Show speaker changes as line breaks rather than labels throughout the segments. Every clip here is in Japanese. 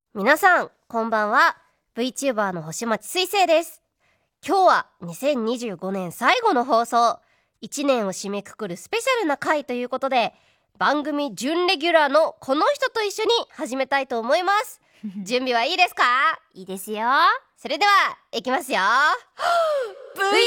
皆さんこんばんは。 VTuber の星町水星です。今日は2025年最後の放送、1年を締めくくるスペシャルな回ということで、番組準レギュラーのこの人と一緒に始めたいと思います。準備はいいですか？
いいですよ。
それでは行きますよ。 VR VTuber の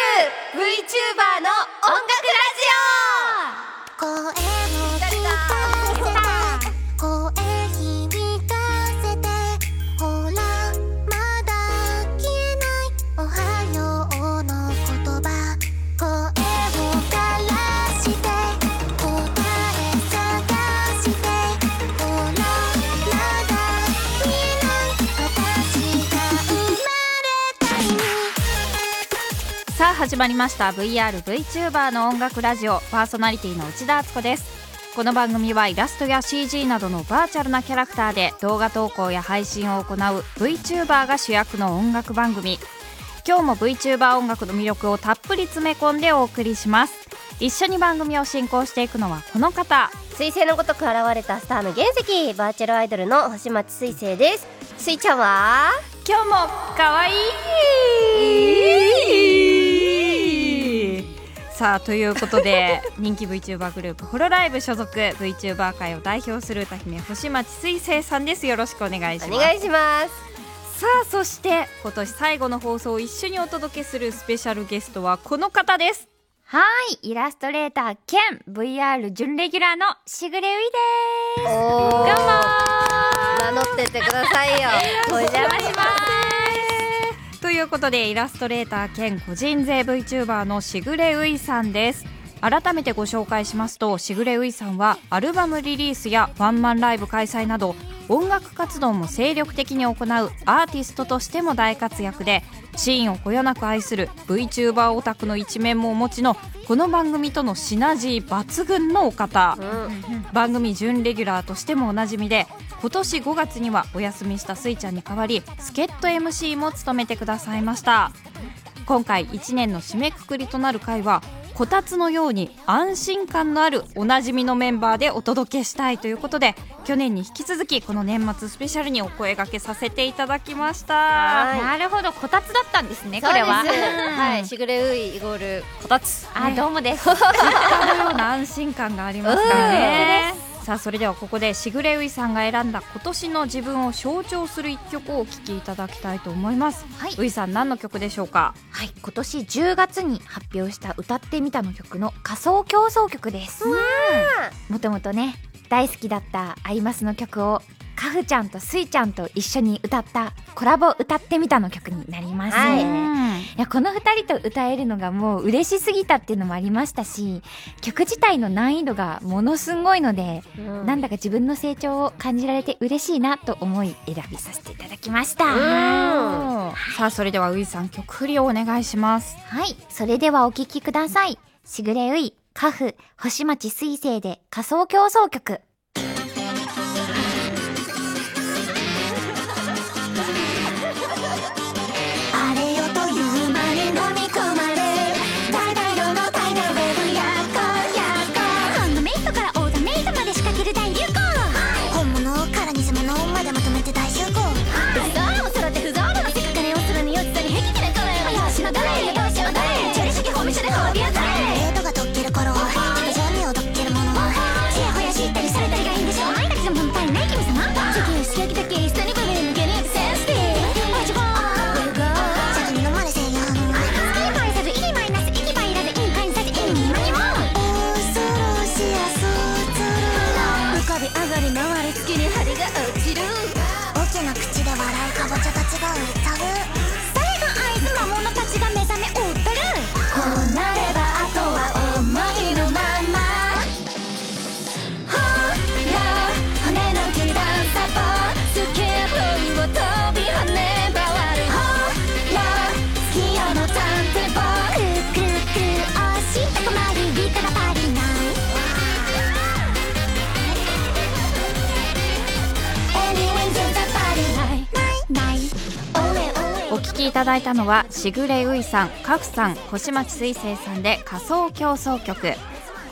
音楽ラジオ。
声を聞かせて、声響かせて、ほらまだ消えないおはようの言葉、声を枯らして答え探して、ほらまだ見えない私が生まれた意味。
さあ始まりました VRVTuber の音楽ラジオ、パーソナリティの内田敦子です。この番組はイラストや CG などのバーチャルなキャラクターで動画投稿や配信を行う VTuber が主役の音楽番組。今日も VTuber 音楽の魅力をたっぷり詰め込んでお送りします。一緒に番組を進行していくのはこの方、
水星のごとく現れたスターの原石、バーチャルアイドルの星町水星です。水ちゃんは
今日もかわいいさあということで人気 VTuber グループホロライブ所属 VTuber 界を代表する歌姫星町水星さんです。よろしくお願いします。
お願いします。
さあそして今年最後の放送を一緒にお届けするスペシャルゲストはこの方です。
はい、イラストレーター兼 VR 準レギュラーのしぐれういです。
おー、
どうも
名乗ってってくださいよ。
お邪魔します。
ということでイラストレーター兼個人税 VTuber のしぐれういさんです。改めてご紹介しますと、しぐれういさんはアルバムリリースやワンマンライブ開催など音楽活動も精力的に行うアーティストとしても大活躍で、シーンをこよなく愛する VTuber オタクの一面もお持ちのこの番組とのシナジー抜群のお方、番組準レギュラーとしてもおなじみで、今年5月にはお休みしたスイちゃんに代わり助っ人 MC も務めてくださいました。今回1年の締めくくりとなる回はこたつのように安心感のあるおなじみのメンバーでお届けしたいということで、去年に引き続きこの年末スペシャルにお声掛けさせていただきました。
なるほど、こたつだったんですね、これは。
そうです。はい、しぐれういイコールこたつ。
あ、どうもです。
実家のような安心感がありますからね。さあそれではここでしぐれういさんが選んだ今年の自分を象徴する一曲をお聴きいただきたいと思います。
はい、
ういさん何の曲でしょうか？
はい、今年10月に発表した歌ってみたの曲の仮想競争曲です。もともとね大好きだったアイマスの曲をカフちゃんとスイちゃんと一緒に歌ったコラボ歌ってみたの曲になります。
はい、
いやこの2人と歌えるのがもう嬉しすぎたっていうのもありましたし、曲自体の難易度がものすごいので、なんだか自分の成長を感じられて嬉しいなと思い選びさせていただきました。
さあそれではういさん曲振りをお願いします。
はい、それではお聴きください。しぐれうい、カフ、星町水星で仮想競争曲。
あれよという間に飲み込まれ、大々量の大量ウェブやっこやっこ、ハンドメイドからオーダーメイドまで仕掛ける大流行、本物から偽物までまとめて大集合、不動も揃って不動の世界金をするに落ちたり平気なこれはよしのどれよどうしようどれ、チェリ主義法味所で褒美当たれ、デートがとっける頃陸上に踊ってるもの、ちやほや知ったりされたりがいいんでしょ、前だけじゃ物足りない君様、地球すき焼きだけ下に部分抜けにセンシティブ、大きな口で笑うかぼちゃたちが歌う、それが合図魔物たちが目覚め踊る、こうなればあとは思いのまま、ほら骨の球団サポスケートを飛び跳ね回る、ほら月夜の探偵ボークルクルクル押したくまりビからパリナイ
お聴きいただいたのはしぐれういさん、カフさん、星町水星さんで仮想競争曲。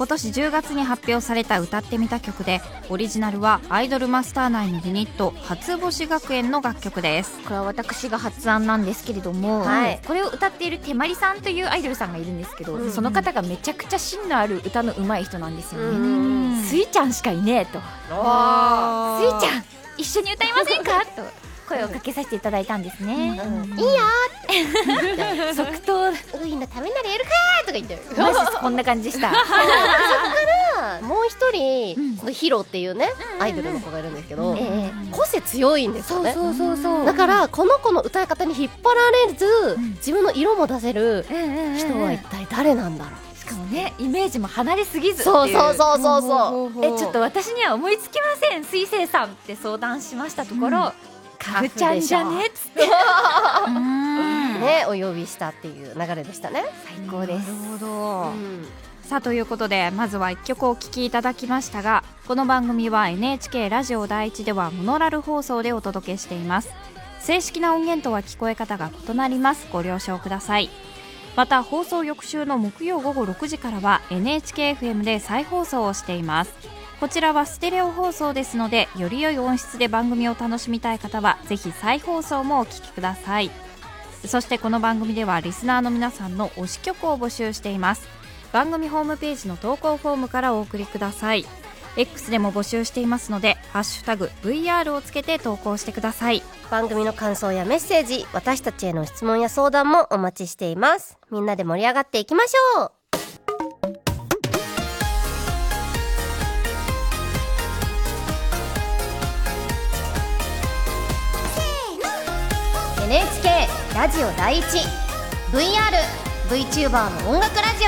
今年10月に発表された歌ってみた曲で、オリジナルはアイドルマスター内のユニット初星学園の楽曲です。
これは私が発案なんですけれども、これを歌っている手まりさんというアイドルさんがいるんですけど、その方がめちゃくちゃ芯のある歌の上手い人なんですよね。スイちゃんしかいねえと、スイちゃん一緒に歌いませんかと声をかけさせていただいたんですね。
いいよ
即答
ウイのためならやるかーとか言ってる。
マジです、こんな感じでした。
もう一人、そのヒロっていうね、アイドルの子がいるんですけど、個性強いんですよね。
そう
だからこの子の歌い方に引っ張られず、自分の色も出せる人は一体誰なんだろう。
しかもね、イメージも離れすぎずっていう。
そう
ちょっと私には思いつきません、水星さんって相談しましたところ、カフちゃんじゃねっつって
ね、お呼びしたっていう流れでしたね。
最高です。
なるほど、さあということで、まずは1曲お聴きいただきましたが、この番組は NHK ラジオ第一ではモノラル放送でお届けしています。正式な音源とは聞こえ方が異なります。ご了承ください。また放送翌週の木曜午後6時からは NHKFM で再放送をしています。こちらはステレオ放送ですので、より良い音質で番組を楽しみたい方はぜひ再放送もお聞きください。そしてこの番組ではリスナーの皆さんの推し曲を募集しています。番組ホームページの投稿フォームからお送りください。 X でも募集していますので、ハッシュタグ VR をつけて投稿してください。
番組の感想やメッセージ、私たちへの質問や相談もお待ちしています。みんなで盛り上がっていきましょう。NHK ラジオ第一 VR、VTuber の音楽ラジ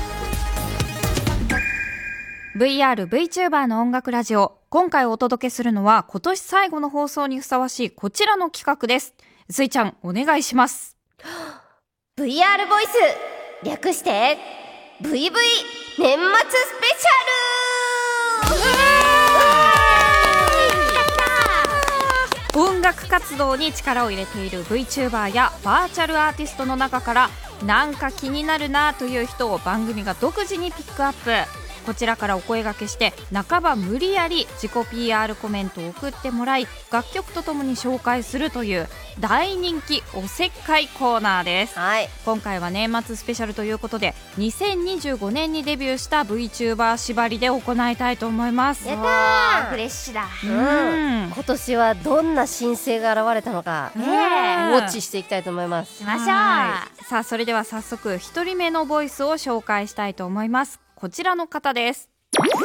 オ。
VR、VTuber の音楽ラジオ。今回お届けするのは今年最後の放送にふさわしいこちらの企画です。スイちゃんお願いします。
VR ボイス、略して VV 年末スペシャル。
音楽活動に力を入れている VTuber やバーチャルアーティストの中から、なんか気になるなという人を番組が独自にピックアップ。こちらからお声掛けして、半ば無理やり自己 PR コメントを送ってもらい、楽曲とともに紹介するという大人気おせっかいコーナーです。今回は年末スペシャルということで、2025年にデビューした VTuber 縛りで行いたいと思います。
やったー、
フレッシュだ。
今年はどんな新星が現れたのか、ウォッチしていきたいと思います。
しましょう。
さあそれでは早速1人目のボイスを紹介したいと思います。こちらの方です。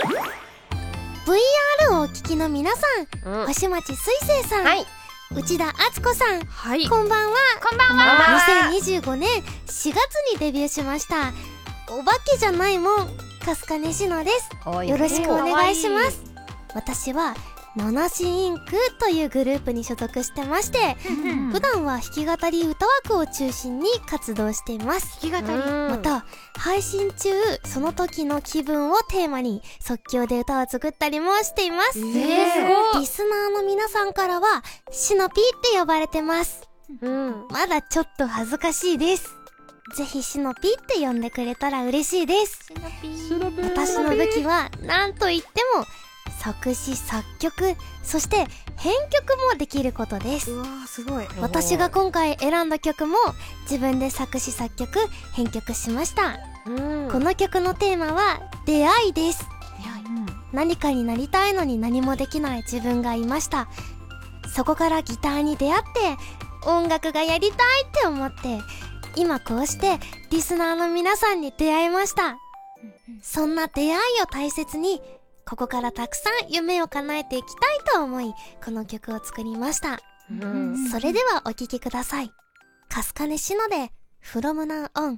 VR をお聞きの皆さん、星町水星さん、内田敦子さん、こんばんは。
こんばんは。
2025年4月にデビューしましたお化けじゃないもん、かすかねしのです。よろしくお願いします。私はのなしインクというグループに所属してまして、普段は弾き語り歌枠を中心に活動しています。
弾き語り、
また配信中、その時の気分をテーマに即興で歌を作ったりもしています。
すごい。
リスナーの皆さんからはシノピーって呼ばれてます。まだちょっと恥ずかしいです。ぜひシノピーって呼んでくれたら嬉しいです。私の武器は何と言っても作詞作曲、そして編曲もできることです。
すごい。
私が今回選んだ曲も自分で作詞作曲編曲しました。この曲のテーマは出会いです。何かになりたいのに何もできない自分がいました。そこからギターに出会って音楽がやりたいって思って、今こうしてリスナーの皆さんに出会いました。そんな出会いを大切に、ここからたくさん夢を叶えていきたいと思い、この曲を作りました。それではお聴きください。かすかねしので From Now On。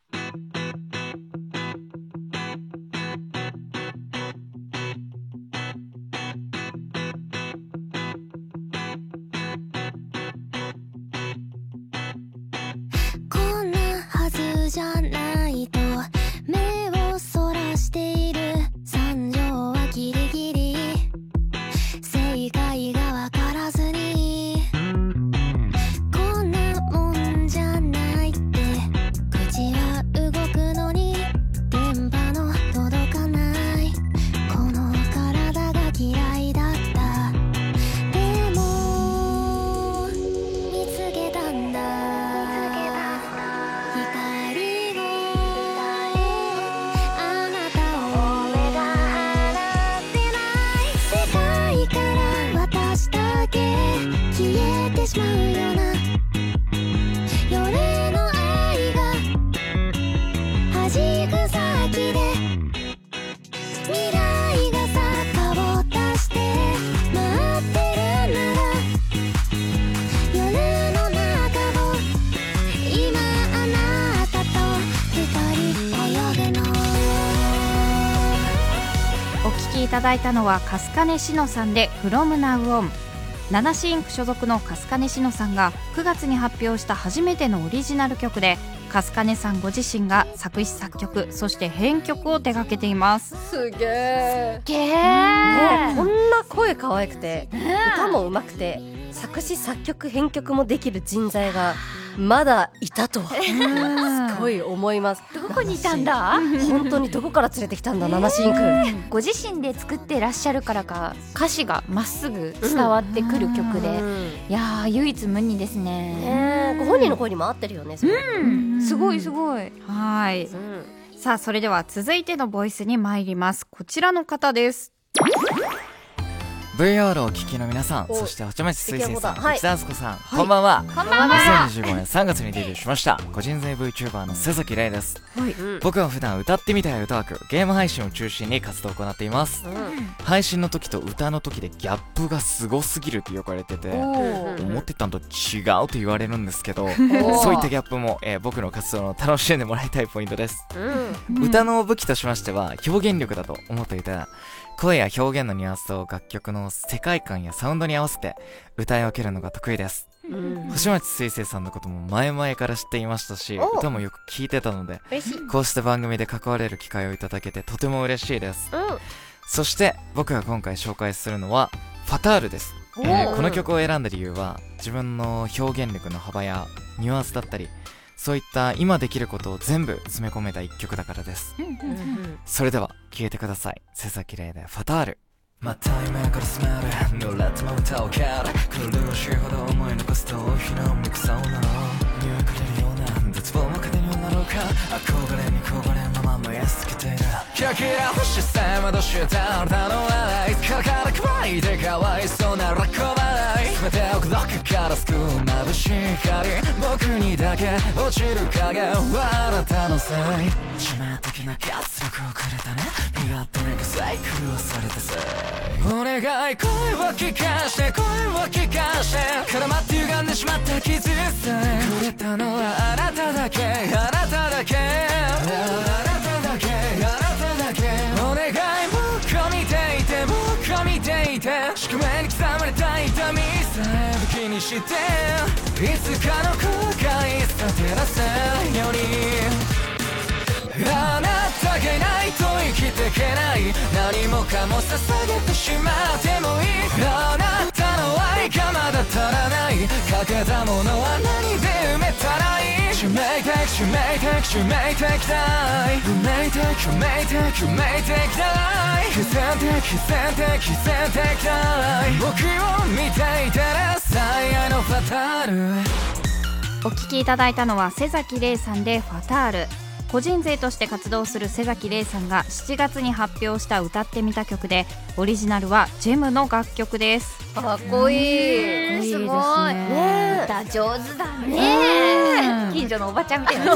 こんなはずじゃないと目をそらしている惨状はギリギリ、正解がわからずに、こんなもんじゃないって口は動くしまうような夜の愛が弾く先で未来が坂を出して待ってるなら夜の中を今あなたと二人泳ぐの。
お聴きいただいたのは粕金しのさんで From Now On。ナナシインク所属の粕金しのさんが9月に発表した初めてのオリジナル曲で、粕金さんご自身が作詞作曲そして編曲を手掛けています。
すげえ、
ね
こんな声可愛くて歌も上手くて作詞作曲編曲もできる人材がまだいたとはすごい思います。
どこにいたんだ。
本当にどこから連れてきたんだナナシインク。
ご自身で作ってらっしゃるからか歌詞がまっすぐ伝わってくる曲で、いやー唯一無二ですね。
ご本人の声にも合ってるよね。それ
すごいすごい。
はい、さあそれでは続いてのボイスに参ります。こちらの方です。
VR をお聞きの皆さん、
お
そして星町水星さん、
はい
内田敦子さん、こんばんは。
こんばんは。
2025年3月にデビューしました個人税 VTuber の瀬崎玲です。
うん
僕は普段歌ってみたい歌枠ゲーム配信を中心に活動を行っています。配信の時と歌の時でギャップがすごすぎるって言われてて、思ってたのと違うと言われるんですけど、そういったギャップも、僕の活動の楽しんでもらいたいポイントです。歌の武器としましては表現力だと思っていて、声や表現のニュアンスと楽曲の世界観やサウンドに合わせて歌い分けるのが得意です。星町水星さんのことも前々から知っていましたし、歌もよく聴いてたので、
嬉しい。
こうした番組で関われる機会をいただけてとても嬉しいです。そして僕が今回紹介するのはファタールです。この曲を選んだ理由は自分の表現力の幅やニュアンスだったり、そういった今できることを全部詰め込めた一曲だからです。それでは聴いてください。瀬崎玲でファタール。また夢からスメル濡れても歌を蹴る苦しいほど思い残すと日の向くそうなの匂いくれるような絶望も糧になろうか、憧れに焦がれのままやすけているキラキラ星さまどしたあなたの笑いから乾いてかわいそうなラッコ笑い全てをクロックから救う眩しい光、僕にだけ落ちる影はあなたのせい、致命的な活力をくれたね、身勝手に臭い狂わされたせい、お願い声を聞かして声を聞かして絡まって歪んでしまった傷さえくれたのはあなただけあなただけあなただけあなただけ、お願い僕を見ていて僕を見ていて宿命に刻まれた痛みさえ武器にしていつかの後悔さ照らせるように、あなたがいないと生きていけない、何もかも捧げてしまってもいい、あなたの愛がまだ足らない、欠けたものは何で埋めたらいい、致命的致命的致命的だい、運命的運命的運命的だい、必然的必然的必然的だい、僕を見ていてね最愛のファタール。
お聴きいただいたのは瀬崎玲さんでファタール。個人勢として活動する瀬崎玲さんが7月に発表した歌ってみた曲で、オリジナルはジェムの楽曲です。
かっこいい。
すごい
ね
歌上手だね。近所のおばちゃんみたいな。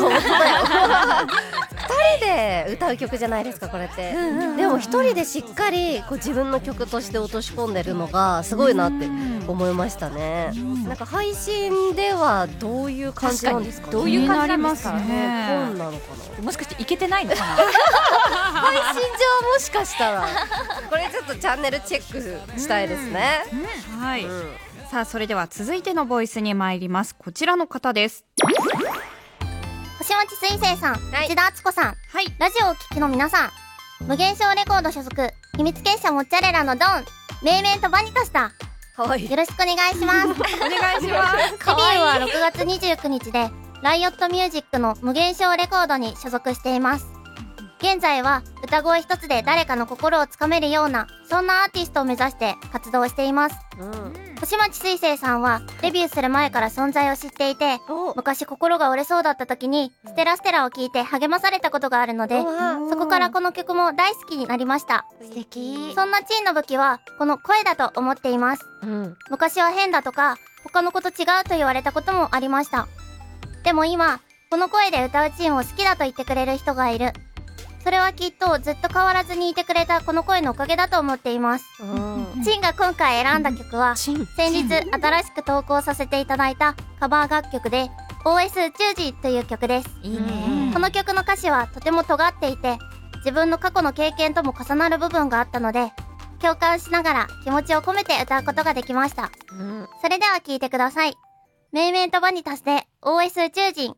2人で歌う曲じゃないですかこれって、でも1人でしっかりこう自分の曲として落とし込んでるのがすごいなって思いましたね。なんか配信ではどういう感じなんですかね。
どういう感じなんですか
気になりますね。
どうなのかな。
もしかしていけてないのかな。
配信上もしかしたらこれちょっとチャンネルチェックしたいですね。
はい、さあそれでは続いてのボイスに参ります。こちらの方です。
星町水星さん、内田敦子さん、
はい、
ラジオをお聞きの皆さん、無限小レコード所属秘密結社モッチャレラのドン、命名とバニタスタ、
かわいい。
よろしくお願いします。
お願いします。
デビューは6月29日でライオットミュージックの無限小レコードに所属しています。現在は歌声一つで誰かの心をつかめるようなそんなアーティストを目指して活動しています。星町水星さんはデビューする前から存在を知っていて、昔心が折れそうだった時にステラステラを聴いて励まされたことがあるので、そこからこの曲も大好きになりました。
素敵。
そんなチーの武器はこの声だと思っています。昔は変だとか他の子と違うと言われたこともありました。でも今、この声で歌うチンを好きだと言ってくれる人がいる。それはきっとずっと変わらずにいてくれたこの声のおかげだと思っています。チンが今回選んだ曲は、先日新しく投稿させていただいたカバー楽曲で OS 宇宙人という曲です。
いいね。
この曲の歌詞はとても尖っていて、自分の過去の経験とも重なる部分があったので、共感しながら気持ちを込めて歌うことができました。それでは聴いてください。メイメントバニタスで OS 宇宙人。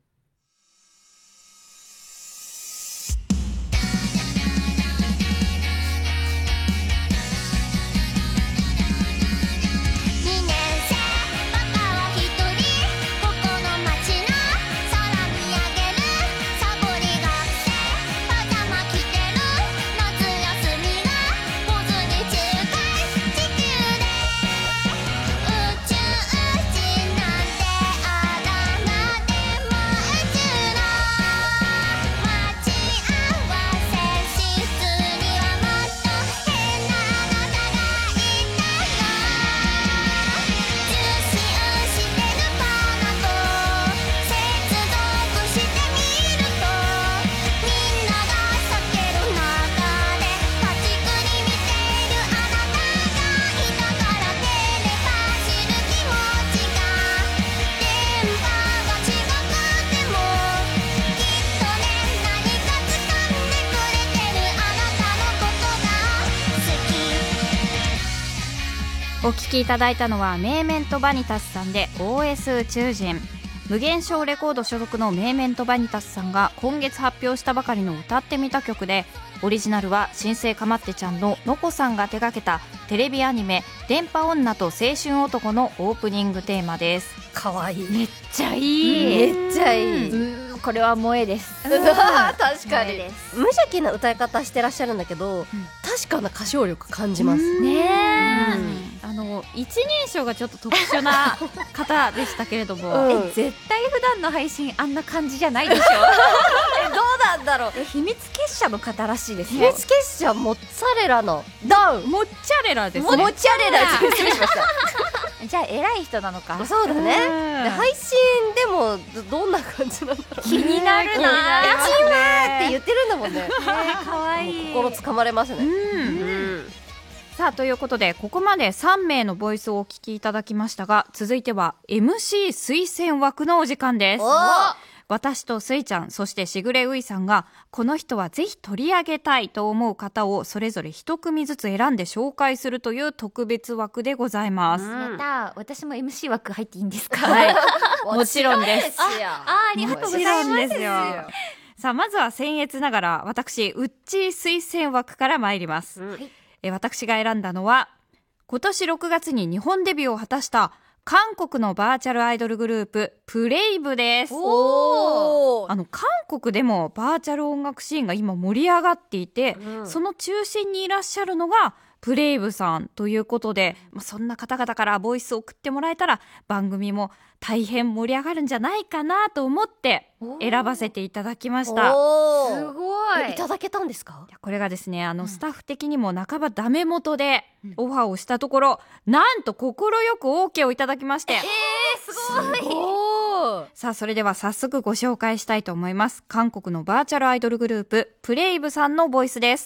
お聴きいただいたのはメーメントバニタスさんで OS 宇宙人。無限小レコード所属のメーメントバニタスさんが今月発表したばかりの歌ってみた曲で、オリジナルは新生かまってちゃんののこさんが手掛けたテレビアニメ電波女と青春男のオープニングテーマです。
かわいい。
めっちゃいい、
めっちゃいい。
これは萌えです。
確かに無邪気な歌い方してらっしゃるんだけど、確かな歌唱力感じます
ね。一人称がちょっと特殊な方でしたけれども、
絶対普段の配信あんな感じじゃないでしょ。
どうなんだろう。
秘密結社の方らしいです
秘
よ。
密結社モッツァレラのダウン。
モッチャレラです
モ
ね。
ッチャレラ失礼しました。
じゃあ偉い人なのか。
そうだね。で配信でもどんな感じなんだろう。
気になるな。
チームって言ってるんだもんね。
かわいい。
心つかまれますね。
さあということでここまで3名のボイスをお聞きいただきましたが、続いては MC 推薦枠のお時間です。私とスイちゃん、そしてしぐれういさんがこの人はぜひ取り上げたいと思う方をそれぞれ一組ずつ選んで紹介するという特別枠でございます。
やった。私も MC 枠入っていいんですか。
はい、もちろんです。
ありがとうございます。
もちろんですよ。さあまずは僭越ながら私ウッチー推薦枠から参ります。私が選んだのは今年6月に日本デビューを果たした韓国のバーチャルアイドルグループプレイブです。韓国でもバーチャル音楽シーンが今盛り上がっていて、その中心にいらっしゃるのがプレイブさんということで、そんな方々からボイスを送ってもらえたら番組も大変盛り上がるんじゃないかなと思って選ばせていただきました。
すごい。
いただけたんですか？
これがですね、スタッフ的にも半ばダメ元でオファーをしたところ、なんと快く OK をいただきまして、
すごい。
さあそれでは早速ご紹介したいと思います。韓国のバーチャルアイドルグループプレイブさんのボイスです。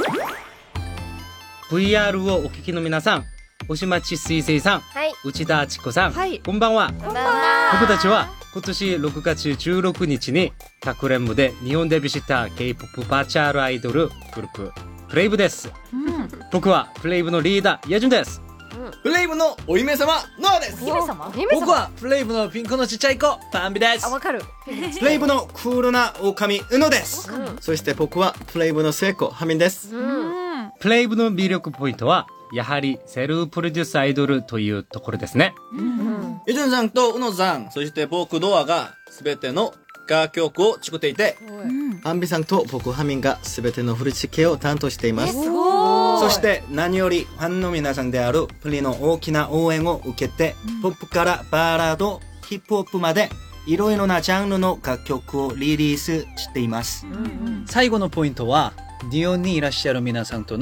VR をお聞きの皆さん、星町水星さん、内田敦子さん、こんばんは。僕たちは今年6月16日にタクレンムで日本デビューした K-POP バーチャルアイドルグループプレイブです。僕はプレイブのリーダーイェジュンです。
プレイブのお姫様ノアです。僕はプレイブのピンクのちっちゃい子パンビです。
わかる。
プレイブのクールな狼ウノです。そして僕はプレイブの末っ子ハミンです。
プレイブの魅力ポイントはやはりセルフプロデュースアイドルというところですね。
イジュンさんとウノさん、そして僕ドアが全ての楽曲を作っていて、アンビさんと僕ハミンが全ての振り付けを担当しています。そして何よりファンの皆さんであるプリの大きな応援を受けて、ポップからバラード、ヒップホップまでいろいろなジャンルの楽曲をリリースしています。
最後のポイントは日本にいらっしゃる皆さんとの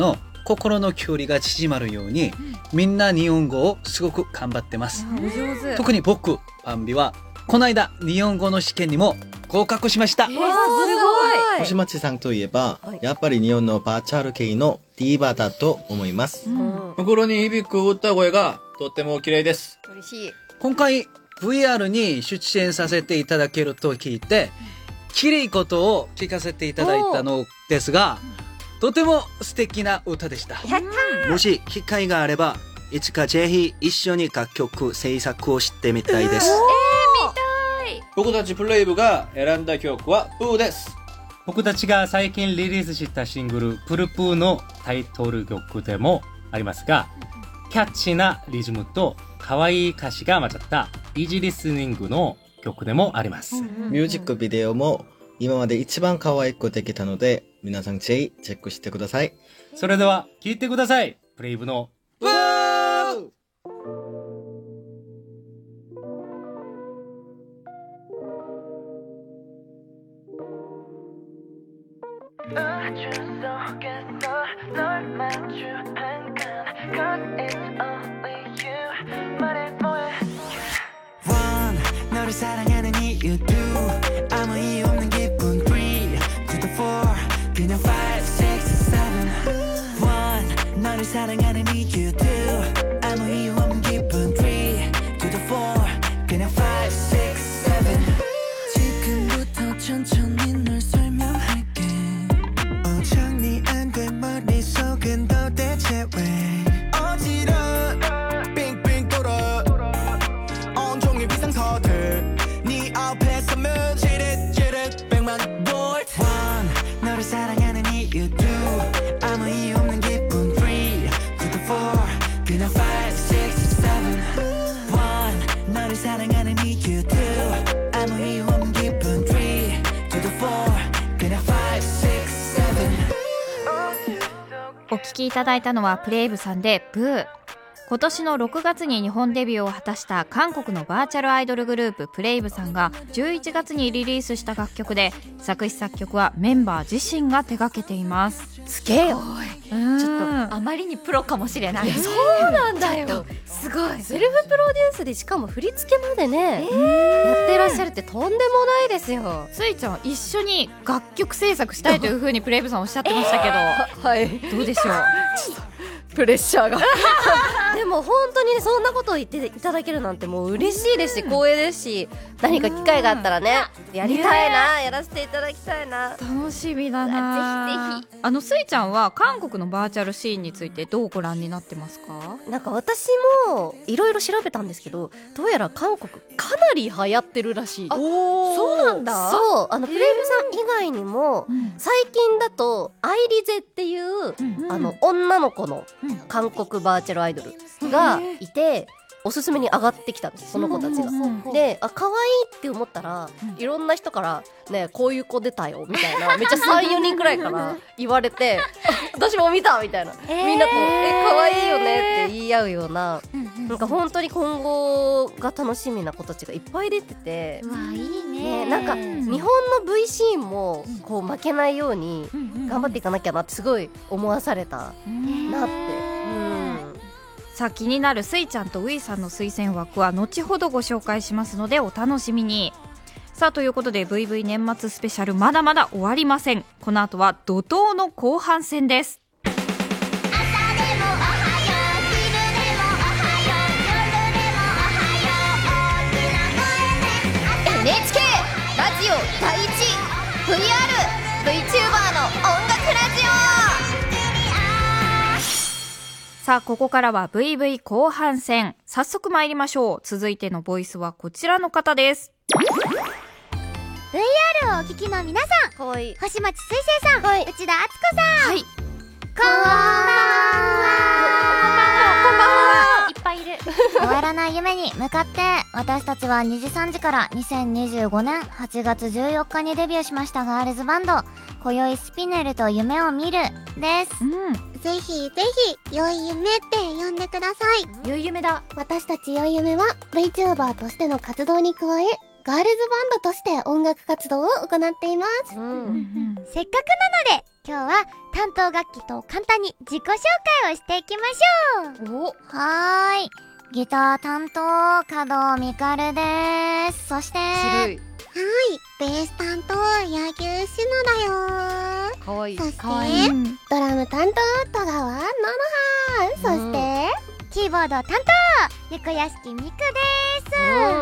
心の距離が縮まるように、みんな日本語をすごく頑張ってます。特に僕バンビはこの間日本語の試験にも合格しました。すごい。
星町さんといえば、やっぱり日本のバーチャル系のディーバだと思います。心に響く歌声がとっても綺麗です。
嬉しい。
今回 VR に出演させていただけると聞いて、綺麗いことを聞かせていただいたのですが、とても素敵な歌でした。もし機会があれば、いつかぜひ一緒に楽曲制作をしてみたいです。
僕たちプレイブが選んだ曲はプーです。
僕たちが最近リリースしたシングルプルプーのタイトル曲でもありますが、キャッチーなリズムと可愛い歌詞が混ざったイージーリスニングの曲でもあります。
ミュージックビデオも今まで一番可愛くできたので、皆さんぜひチェックしてください。
それでは聴いてください。プレイブのプー。
너를 사랑하는 이유도 아무 이유 없는 기분 3 to the 4 그냥 5, 6, 7 1 너를 사랑하는 이유도 아무 이유 없는 기분 3 to the 4 그냥 5, 6, 7 지금부터 천천히 널 설명할게 정리 안 된 머릿속은 도대체 왜 어지러워 빙빙 돌아 온종일 비상사태 네 앞에 서면 지릿지릿 100만 볼트 너를 사랑하는 이유도 아무 이유 없는 기분 3 to the 4 그냥 5, 6, 7 1 너를 사랑하는 이유도 아무 이유 없는 기분 3 to the 4 그냥 5, 6, 7
お聴きいただいたのはプレイブさんでブー。今年の6月に日本デビューを果たした韓国のバーチャルアイドルグループプレイブさんが11月にリリースした楽曲で、作詞作曲はメンバー自身が手掛けています。
すげえよ。ちょっとあまりにプロかもしれない。
そうなんだよ。すごい。セルフプロデュースでしかも振り付けまでね、やってらっしゃるってとんでもないですよ。
スイちゃん一緒に楽曲制作したいという風にプレイブさんおっしゃってましたけど、
はい。
どうでしょう。
プレッシャーがでも本当にね、そんなことを言っていただけるなんてもう嬉しいですし、光栄ですし、何か機会があったらね、やりたいな、やらせていただきたいな。
楽しみだな。
ぜひぜひ。
スイちゃんは韓国のバーチャルシーンについてどうご覧になってますか？
なんか私もいろいろ調べたんですけど、どうやら韓国かなり流行ってるらしい。
そうなんだ。
そう、プレイブさん以外にも、最近だとアイリゼっていう、女の子の韓国バーチャルアイドルがいて、おすすめに上がってきたんです、その子たちが。で、可愛いって思ったら、いろんな人からね、こういう子出たよみたいな、めっちゃ 3,4 人くらいから言われて私も見たみたいな、みんなと可愛いよねって言い合うような、なんか本当に今後が楽しみな子たちがいっぱい出てて、
いいね。
なんか日本の V シーンもこう負けないように頑張っていかなきゃなってすごい思わされたなって。
さあ、気になるスイちゃんとウイさんの推薦枠は後ほどご紹介しますのでお楽しみに。さあ、ということで VV 年末スペシャルまだまだ終わりません。この後は怒涛の後半戦です。
NHK ラジオ第一 VR VTuber の音楽ラジオ。
さあ、ここからは VV 後半戦。早速参りましょう。続いてのボイスはこちらの方です。
VR をお聞きの皆さん、
かわいい
星町水星さん、内田敦子さん、
はい、
こんばんは。いっぱいいる。終わらない夢に向かって、私たちは2時3時から2025年8月14日にデビューしましたガールズバンド、今宵スピネルと夢を見るです。ぜひぜひ良い夢って呼んでください。
良い夢だ。
私たち良い夢は VTuber としての活動に加え、 ガールズバンドとして音楽活動を行っています。せっかくなので今日は担当楽器と簡単に自己紹介をしていきましょう。はーい、ギター担当加藤みかるです。そしてベース担当柳生しのだよ。かわいい。そしてドラム担当戸川ののはん。そしてキーボード担当ゆこやしきみくです。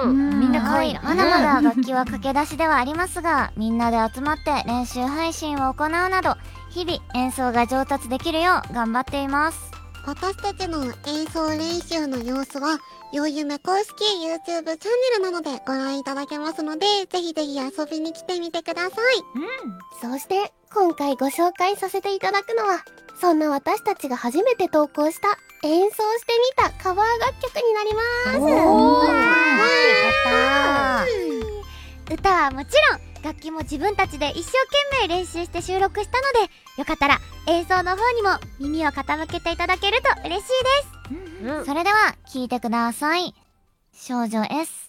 みんなかわいいな。まだまだ楽器は駆け出しではありますが、みんなで集まって練習配信を行うなど日々演奏が上達できるよう頑張っています。私たちの演奏練習の様子はよいゆめ公式 YouTube チャンネルなどでご覧いただけますので、ぜひぜひ遊びに来てみてください。そして今回ご紹介させていただくのは、そんな私たちが初めて投稿した演奏してみたカバー楽曲になります。歌はもちろん楽器も自分たちで一生懸命練習して収録したので、よかったら演奏の方にも耳を傾けていただけると嬉しいです。それでは聴いてください。少女 S。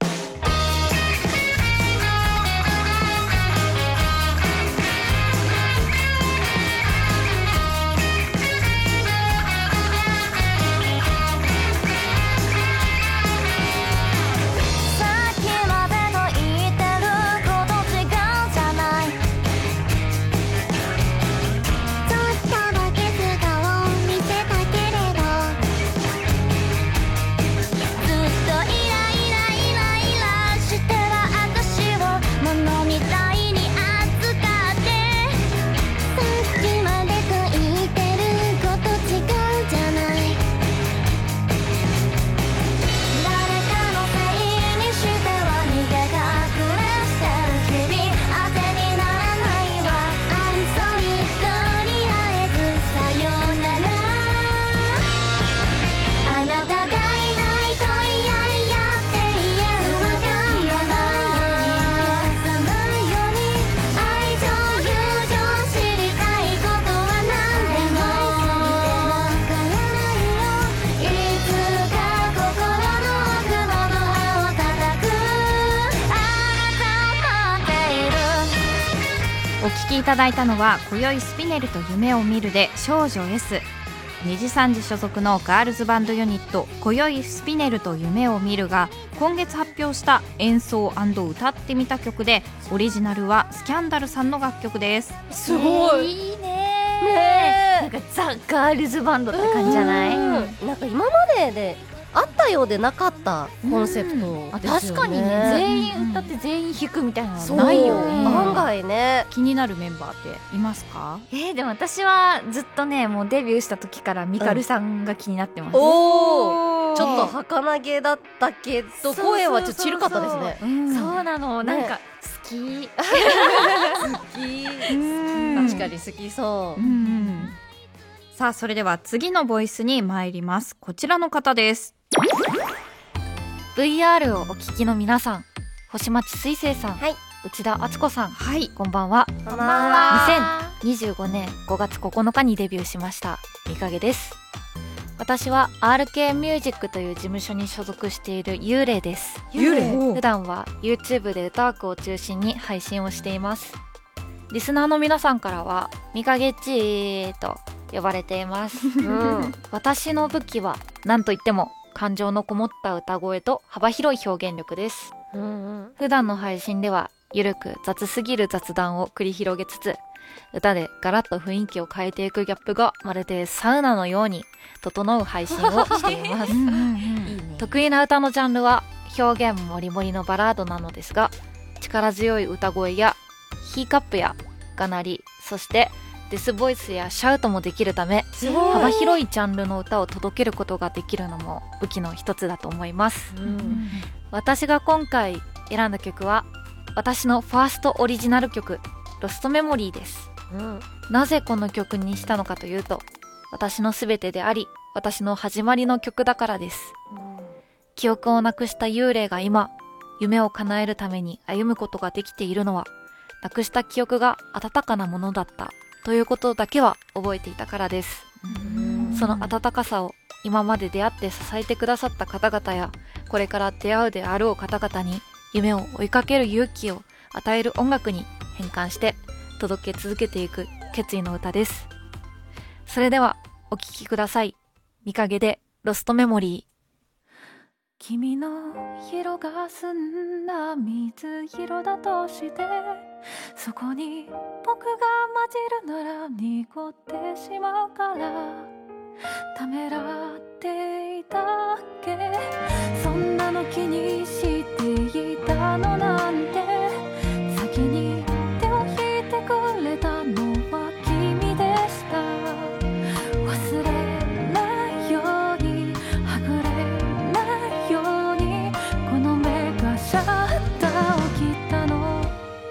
お聴きいただいたのは今宵スピネルと夢を見るで少女 S。 二次三次所属のガールズバンドユニット今宵スピネルと夢を見るが今月発表した演奏&歌ってみた曲で、オリジナルはスキャンダルさんの楽曲です。
すごい、
いいね。なんかザ・ガールズバンドって感じじゃない？
なんか今までであったようでなかったコンセプトですよね。
確かにね、全員歌って全員弾くみたいなのないよね。
案外ね。
気になるメンバーっていますか？
でも私はずっとね、もうデビューした時からミカルさんが気になってます。
おー、ちょっと儚げだったけど声はちょっとチルかったですね。
そうなの、なんか好き
好き確かに好きそう。
さあ、それでは次のボイスに参ります。こちらの方です。
VR をお聞きの皆さん、星町水星さん、内田敦子さん、こんばんは。
こんばんは。
2025年5月9日にデビューしましたみかげです。私は RK ミュージックという事務所に所属している幽霊です。
幽霊？
普段は YouTube で歌枠を中心に配信をしています。リスナーの皆さんからはみかげっちーと呼ばれています。私の武器は何といっても感情のこもった歌声と幅広い表現力です。普段の配信ではゆるく雑すぎる雑談を繰り広げつつ、歌でガラッと雰囲気を変えていくギャップがまるでサウナのように整う配信をしています。得意な歌のジャンルは表現もりもりのバラードなのですが、力強い歌声やヒーカップやがなり、そしてデスボイスやシャウトもできるため、幅広いジャンルの歌を届けることができるのも武器の一つだと思います。私が今回選んだ曲は私のファーストオリジナル曲ロストメモリーです。なぜこの曲にしたのかというと、私の全てであり私の始まりの曲だからです。記憶をなくした幽霊が今夢を叶えるために歩むことができているのは、なくした記憶が温かなものだったということだけは覚えていたからです。その温かさを今まで出会って支えてくださった方々や、これから出会うであろう方々に夢を追いかける勇気を与える音楽に変換して届け続けていく決意の歌です。それではお聴きください。見影でロストメモリー。君の色が澄んだ水色だとして、そこに僕が混じるなら濁ってしまうからためらっていたっけ。そんなの気にしていたのなんて、先に手を引いてくれたのは君でした。忘れないようにはぐれないようにこの目がシャッターを切ったの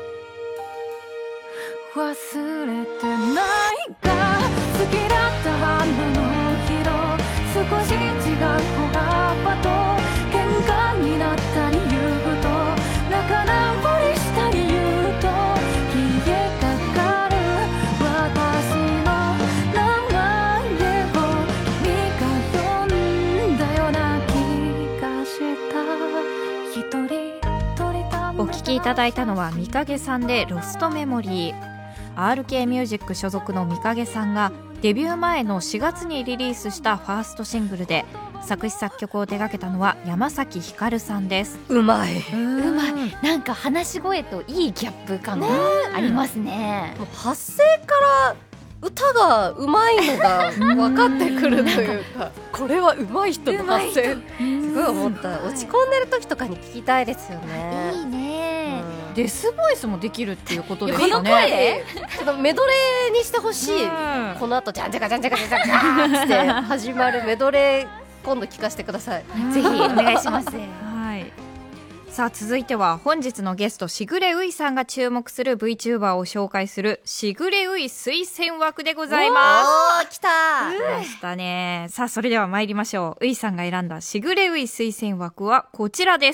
忘れてないか。好きだった花の色少し違う葉っぱと喧嘩になった理由と仲直りした理由と消えかかる私の名前を君が呼んだような気がした。一人取りた
お聴きいただいたのはみかげさんでロストメモリー。 RK ミュージック所属のみかげさんがデビュー前の4月にリリースしたファーストシングルで、作詞作曲を手掛けたのは山崎ひかるさんです。
うまい。
なんか話し声といいギャップ感がありますね。
もう発声から歌がうまいのが分かってくるというかこれはうまい人の発声すごい思った。落ち込んでる時とかに聞きたいですよね。
いいね、
デスボイスもできるっていうことです
この
かね。
声でちょっとメドレーにしてほしい。この後じゃんじゃかじゃんじゃかじゃんじゃかって始まるメドレー今度聞かせてください。
ぜひお願いします。
はい。さあ続いては本日のゲストしぐれういさんが注目する VTuber を紹介するしぐれうい推薦枠でございます。
おー来た
来ましたね。さあそれでは参りましょう。ういさんが選んだしぐれうい推薦枠はこちらです。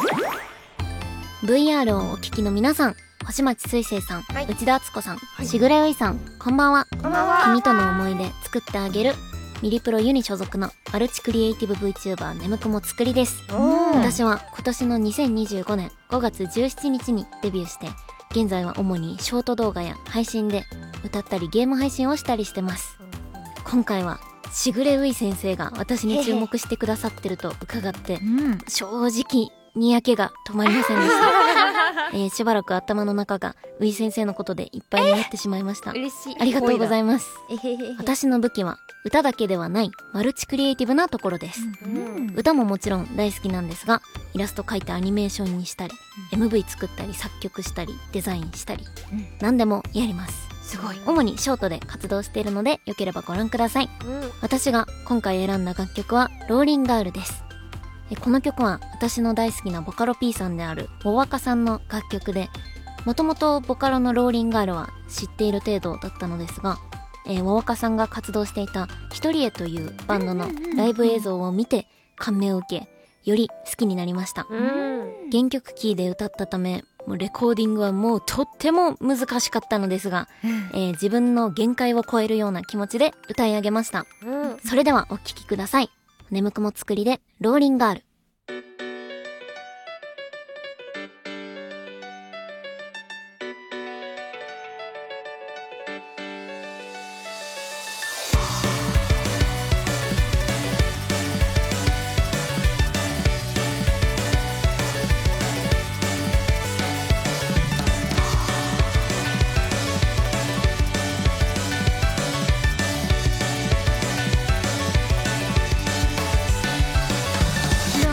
VR をお聞きの皆さん、星町水星さん、内田敦子さん、しぐれういさん、こんばんは。君との思い出作ってあげるミリプロユニ所属のマルチクリエイティブ VTuber ねむくもつくりです。私は今年の2025年5月17日にデビューして、現在は主にショート動画や配信で歌ったりゲーム配信をしたりしてます。今回はしぐれうい先生が私に注目してくださってると伺って正直にやけが止まりませんでした。しばらく頭の中がうい先生のことでいっぱいになってしまいました。
嬉しい。
ありがとうございます。私の武器は歌だけではないマルチクリエイティブなところです。歌ももちろん大好きなんですが、イラスト描いてアニメーションにしたり、MV 作ったり作曲したりデザインしたり、何でもやります。すごい。主にショートで活動しているので、よければご覧ください。私が今回選んだ楽曲はローリンガールです。この曲は私の大好きなボカロ P さんであるボワカさんの楽曲で、もともとボカロのローリンガールは知っている程度だったのですが、ボワカさんが活動していたひとりえというバンドのライブ映像を見て感銘を受け、より好きになりました。原曲キーで歌ったため、レコーディングはもうとっても難しかったのですが、自分の限界を超えるような気持ちで歌い上げました。それではお聴きください。ねむくもつくりでローリンガール。
夜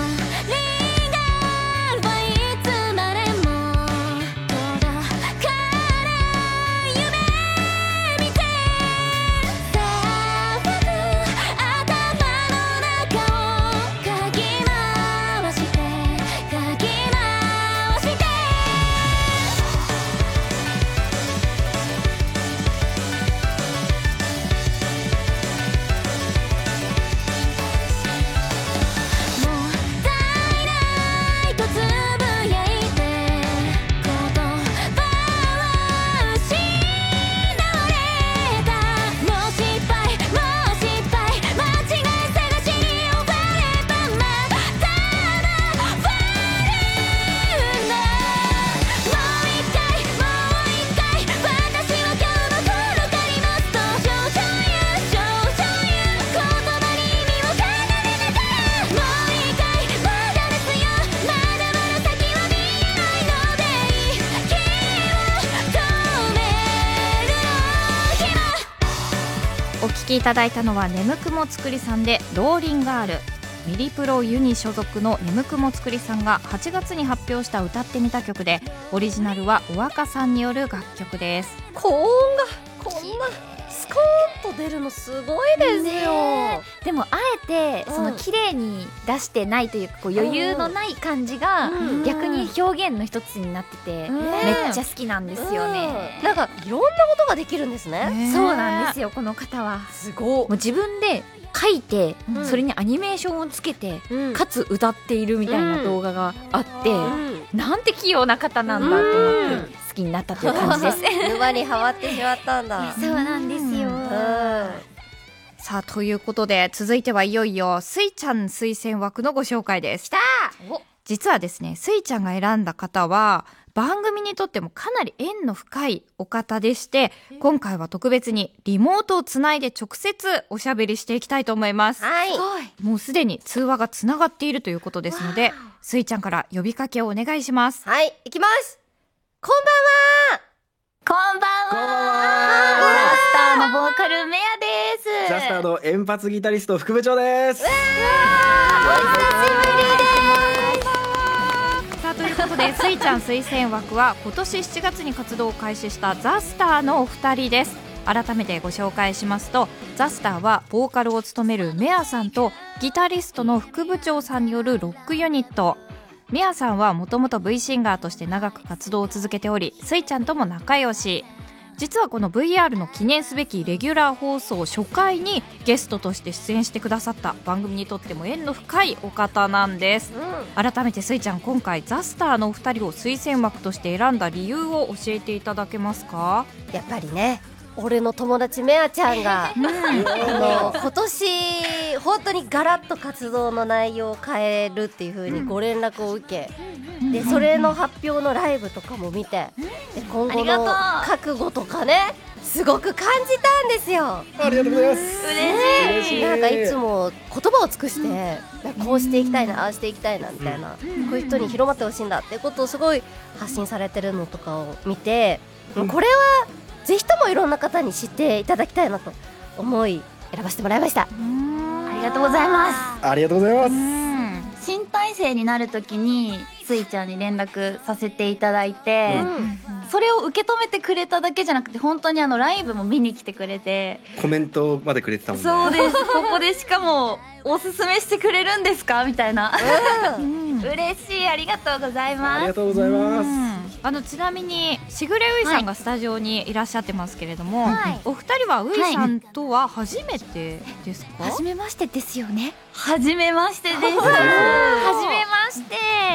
聴きいただいたのは眠くもつくりさんでローリンガール。ミリプロユニ所属の眠くもつくりさんが8月に発表した歌ってみた曲で、オリジナルはお若さんによる楽曲です。
高音がこんなスコーンと出るのすごいですよ。
でもあえてその綺麗に出してないというか、こう余裕のない感じが逆に表現の一つになってて、めっちゃ好きなんですよね。
なんかいろんなことができるんですね。
そうなんですよ、この方は。
すごい。
もう自分で書いて、それにアニメーションをつけて、かつ歌っているみたいな動画があって、なんて器用な方なんだと思って好きになったという感じです。
沼にハマってしまったんだ。
そうなんですよ。
さあ、ということで続いてはいよいよスイちゃん推薦枠のご紹介です。実はですね、スイちゃんが選んだ方は番組にとってもかなり縁の深いお方でして、今回は特別にリモートをつないで直接おしゃべりしていきたいと思います。
はい。
もうすでに通話がつながっているということですので、スイちゃんから呼びかけをお願いします。
はい、いきます。こんばんは。
こんばんは。ザスターのボーカルメアです。
ザスターの円髪ギタリスト副部長です。
お久しぶりです。
さあ、ということでスイちゃん推薦枠は今年7月に活動を開始したザスターのお二人です。改めてご紹介しますと、ザスターはボーカルを務めるメアさんとギタリストの副部長さんによるロックユニット。メアさんはもともと V シンガーとして長く活動を続けており、スイちゃんとも仲良し。実はこの VR の記念すべきレギュラー放送初回にゲストとして出演してくださった番組にとっても縁の深いお方なんです。改めてスイちゃん、今回ザスターのお二人を推薦枠として選んだ理由を教えていただけますか？
やっぱりね、俺の友達メアちゃんが、今年本当にガラッと活動の内容を変えるっていう風にご連絡を受け、でそれの発表のライブとかも見て、で今後の覚悟とかね、すごく感じたんですよ。
ありがとうございます。
嬉しい。なんかいつも言葉を尽くして、こうしていきたいな、ああしていきたいなみたいな、こういう人に広まってほしいんだってことをすごい発信されてるのとかを見て、これはぜひともいろんな方に知っていただきたいなと思い選ばせてもらいました。
ありがとうございます。
ありがとうございます。
新体制になるときにスイちゃんに連絡させていただいて、それを受け止めてくれただけじゃなくて、本当にライブも見に来てくれて、
コメントまでくれてたもんね。
そうです。ここでしかもおすすめしてくれるんですかみたいな。嬉しい。ありがとうございます。
ありがとうございます。
ちなみにしぐれういさんがスタジオにいらっしゃってますけれども、お二人はういさんとは初めてですか？
初めましてですよね。
初めましてです。
初めまして。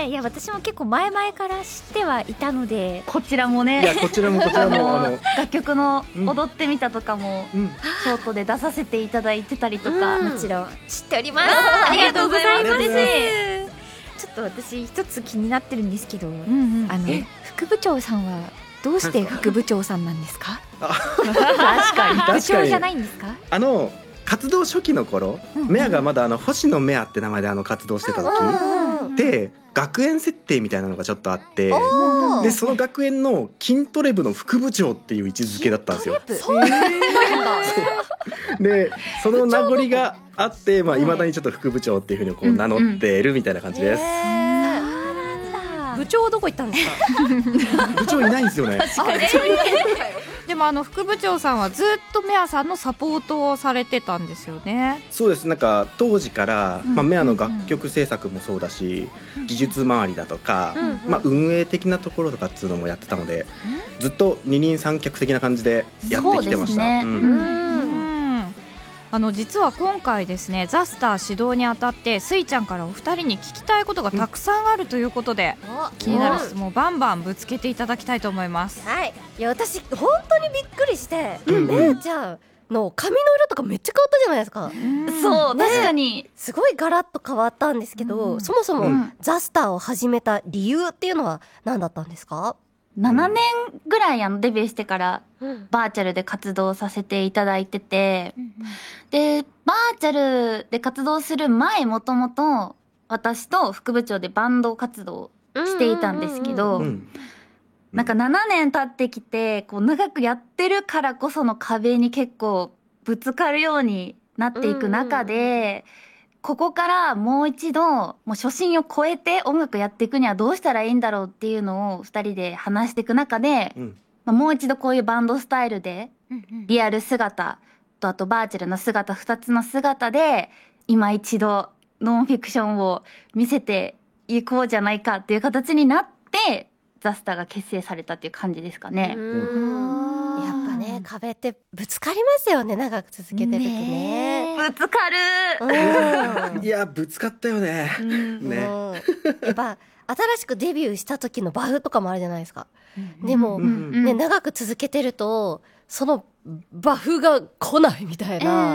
いや、私も結構前々から知ってはいたので、
こちらもね、
いや、こちらも
楽曲の踊ってみたとかもショートで出させていただいてたりとか、
もちろん知っております。
ありがとうございます。
ちょっと私一つ気になってるんですけど、副部長さんはどうして副部長さんなんですか？
確かに。
部長じゃないんですか？
活動初期の頃、メアがまだ星野メアって名前で活動してた時で、学園設定みたいなのがちょっとあって、でその学園の筋トレ部の副部長っていう位置づけだったんですよ。でその名残があって、いまだにちょっと副部長っていうふうにこう名乗ってるみたいな感じです。
部長どこ行ったんです
か？部長いないんですよね。
でも副部長さんはずっとメアさんのサポートをされてたんですよね。
そうです。なんか当時から、メアの楽曲制作もそうだし、技術周りだとか、運営的なところとかっていうのもやってたので、ずっと二人三脚的な感じでやってきてました。
実は今回ですね、ザスター指導にあたってスイちゃんからお二人に聞きたいことがたくさんあるということで、気になる質問をバンバンぶつけていただきたいと思います。
はい。いや、私本当にびっくりして、メアちゃんの髪の色とかめっちゃ変わったじゃないですか。
そう、確かに
すごいガラッと変わったんですけど、そもそもザスターを始めた理由っていうのは何だったんですか
？7年ぐらいデビューしてからバーチャルで活動させていただいてて、でバーチャルで活動する前、もともと私と副部長でバンド活動していたんですけど、なんか7年経ってきて、こう長くやってるからこその壁に結構ぶつかるようになっていく中で、ここからもう一度もう初心を超えて音楽やっていくにはどうしたらいいんだろうっていうのを2人で話していく中で、もう一度こういうバンドスタイルでリアル姿とあとバーチャルな姿2つの姿で今一度ノンフィクションを見せていこうじゃないかっていう形になってザスタが結成されたっていう感じですかね。
やっぱね、壁ってぶつかりますよね、長く続けてるとね。
ぶつかる。
いやぶつかったよね。ね。
やっぱ新しくデビューした時のバフとかもあるじゃないですか。でも、ね、長く続けてるとそのバフが来ないみたいな、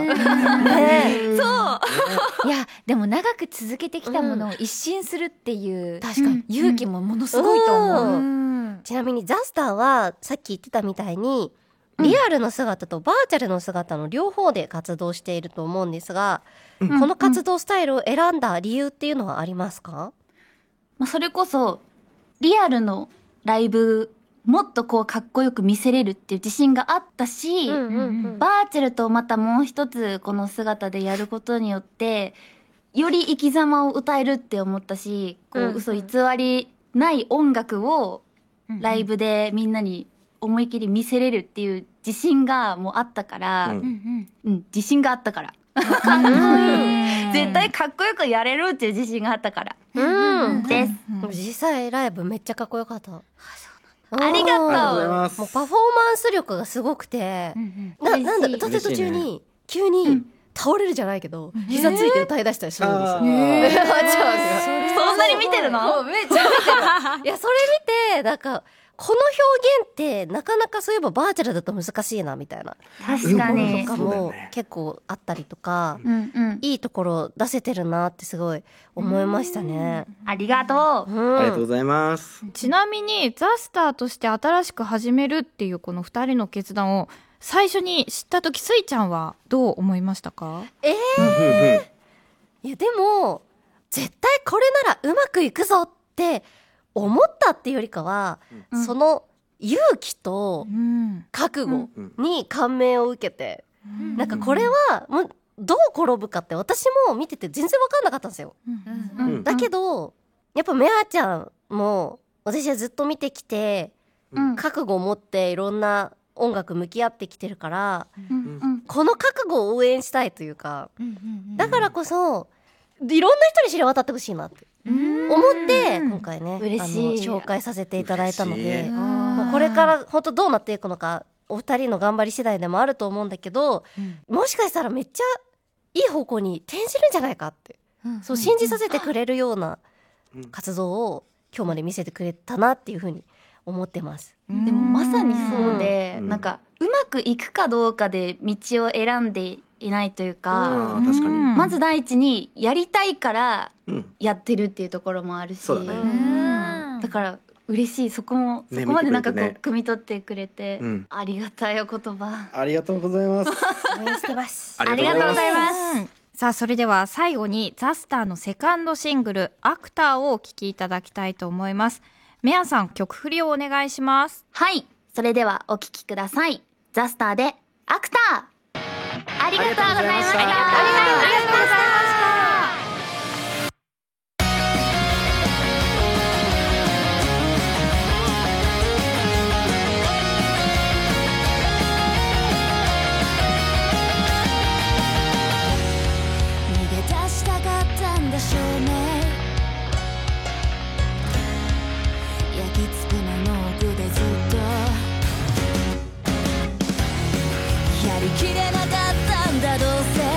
そういやでも長く続けてきたものを一新するっていう、確かに勇気もものすごいと思う。
ちなみにザスターはさっき言ってたみたいにリアルの姿とバーチャルの姿の両方で活動していると思うんですが、この活動スタイルを選んだ理由っていうのはありますか？
それこそリアルのライブもっとこうかっこよく見せれるっていう自信があったし、バーチャルとまたもう一つこの姿でやることによってより生き様を歌えるって思ったし、こう嘘偽りない音楽をライブでみんなに思い切り見せれるっていう自信がもうあったから、自信があったからかっこいい、絶対かっこよくやれるっていう自信があったからです。
実際ライブめっちゃかっこよかった。
ありがとう。
もうパフォーマンス力がすごくて、なんだ歌って途中に急に倒れるじゃないけど膝ついて歌い出したりするんですよ。
そんなに見てるの？
めっちゃ見てる。いやそれ見てなんかこの表現ってなかなかそういえばバーチャルだと難しいなみたいな。
確かに。
とかも結構あったりとか、いいところ出せてるなってすごい思いましたね。
ありがとう。
ありがとうございます。
ちなみにザスターとして新しく始めるっていうこの2人の決断を最初に知った時、スイちゃんはどう思いましたか？
いやでも絶対これならうまくいくぞって思ったっていうよりかは、その勇気と覚悟に感銘を受けて、なんかこれはもうどう転ぶかって私も見てて全然分かんなかったんですよ。だけどやっぱメアちゃんも私はずっと見てきて、覚悟を持っていろんな音楽向き合ってきてるから、この覚悟を応援したいというか、だからこそいろんな人に知れ渡ってほしいなって思って今回ね紹介させていただいたので、もうこれから本当どうなっていくのかお二人の頑張り次第でもあると思うんだけど、もしかしたらめっちゃいい方向に転じるんじゃないかって、そう信じさせてくれるような活動を今日まで見せてくれたなっていうふうに思ってます。
でもまさにそうで、なんかうまくいくかどうかで道を選んでいないというか、
確かに
まず第一にやりたいからやってるっていうところもあるし、だから嬉しい。そこまでなんかこう汲み取ってくれて、ありがたいお言葉。
ありがとうございます。
応援してます。
ありがとうございます。
さあそれでは最後にザスターのセカンドシングルアクターをお聴きいただきたいと思います。メアさん曲振りをお願いします。
はい、それではお聴きください。ザスターでアクター。ありがとうございました。ありがとうございました。
逃げ出したかったんでしょうね。焼き付く目の奥でずっとやりきれなかったんだどうせ、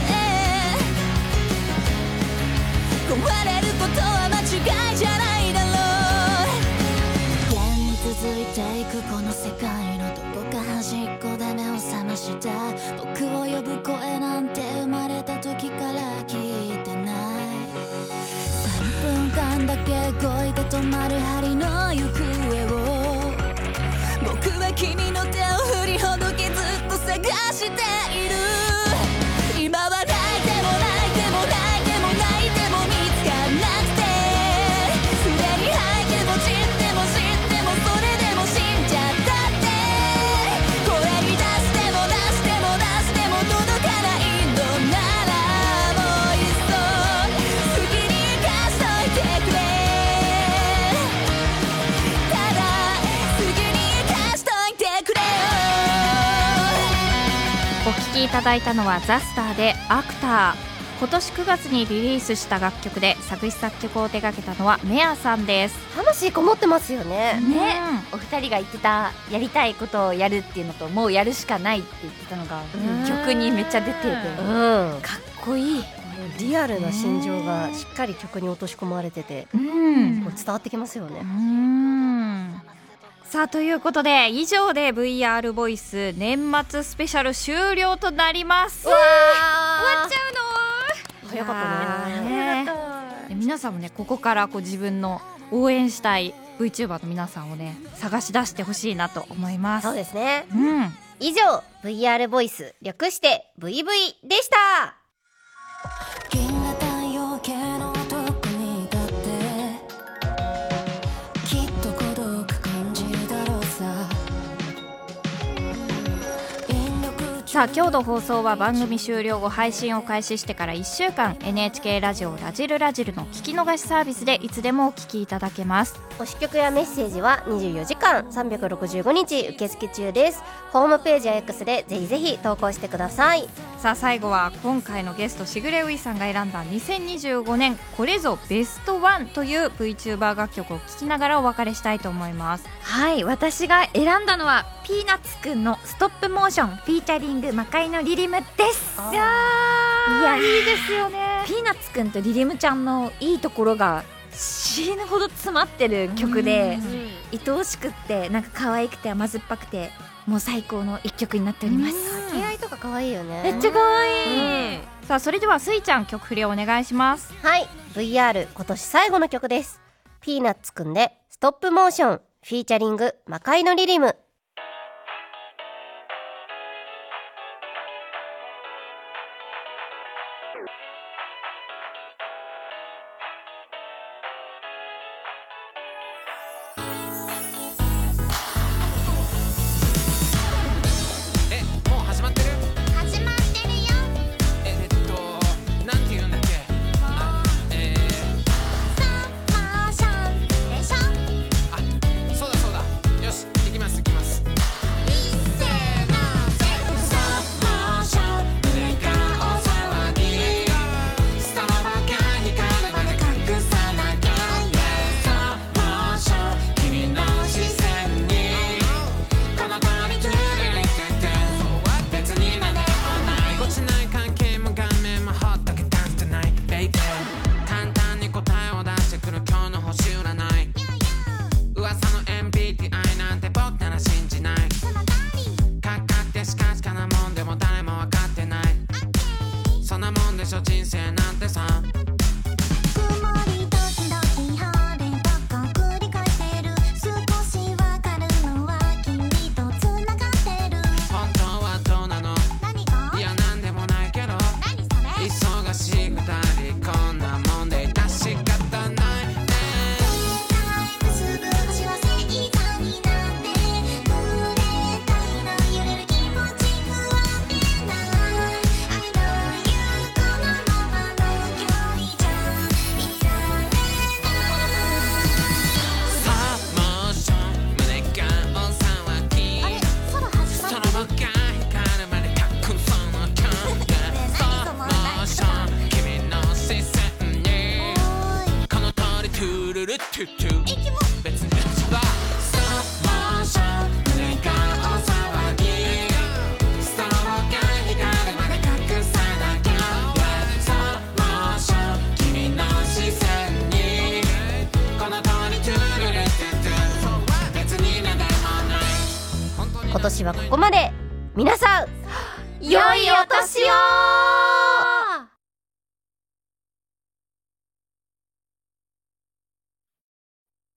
壊れることは間違いじゃないだろう。現に続いていくこの世界のどこか端っこで目を覚ました僕を呼ぶ声なんて生まれた時から聞いてない。3分間だけ動いて止まる針の行方を僕は君の手を振りほどきずっと探している。今は泣いても泣いても泣いても泣いても見つかんなくて、すでに吐いても散っても死んでもそれでも死んじゃったって、声に出しても出しても出しても
きいただいたのはザスターでアクター。今年9月にリリースした楽曲で作詞作曲を手掛けたのはメアさんです。
魂こもってますよね。
お二人が言ってたやりたいことをやるっていうのともうやるしかないって言ってたのが曲にめっちゃ出てて、かっこいい。
リアルな心情がしっかり曲に落とし込まれてて、こう伝わってきますよね。
さあということで以上で VR ボイス年末スペシャル終了となります。終わっちゃうの
早かったね。
皆さんもねここからこう自分の応援したい VTuber の皆さんをね探し出してほしいなと思います。
そうですね。以上 VR ボイス略して VV でした。
銀河太陽系のどこにだってきっと孤独感じるだろうさ。
さあ今日の放送は番組終了後配信を開始してから1週間 NHK ラジオラジルラジルの聞き逃しサービスでいつでもお聞きいただけます。
推し曲やメッセージは24時間365日受付中です。ホームページや X でぜひぜひ投稿してください。
さあ最後は今回のゲストしぐれういさんが選んだ2025年これぞベストワンという VTuber 楽曲を聴きながらお別れしたいと思います。
はい、私が選んだのはピーナッツくんのストップモーションフィーチャリング魔界のリリムです。いやいいですよね。ピーナッツくんとリリムちゃんのいいところが死ぬほど詰まってる曲で、愛おしくってなんか可愛くて甘酸っぱくてもう最高の一曲になっております。
掛け合いとか可愛いよね。
めっちゃ可愛い。
さあそれではスイちゃん曲振りをお願いします。
はい、 VR 今年最後の曲です。ピーナッツくんでストップモーションフィーチャリング魔界のリリム。今年はここまで。皆さん良いお年を。